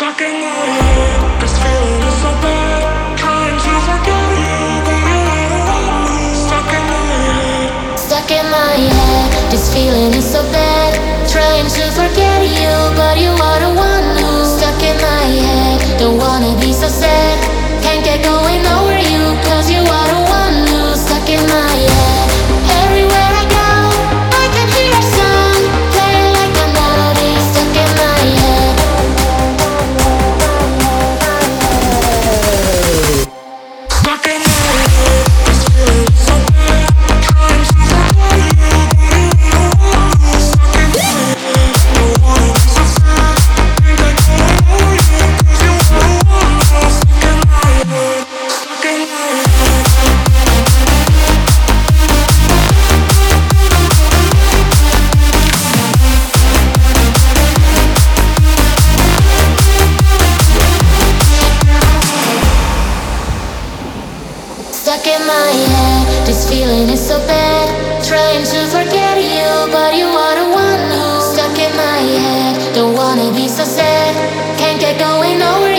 Stuck in my head, this feeling is so bad. Trying to forget you, but you are the one. Stuck in my head. Stuck in my head, this feeling is so bad. Trying to forget you, but you are the one who's stuck in my head. Don't wanna be so sad, can't get going over you, cause you are the one who's stuck in my head. Everywhere I go, I can hear a song playing like a melody. Stuck in my head. Stuck in my head, this feeling is so bad. Trying to forget you, but you are the one. Stuck in my head, don't wanna be so sad. Can't get going over you, cause you are the one. Stuck in my head, stuck in my head. Stuck in my head, this feeling is so bad. Trying to forget you, but you are the one who's stuck in my head. Don't wanna be so sad, can't get going over you.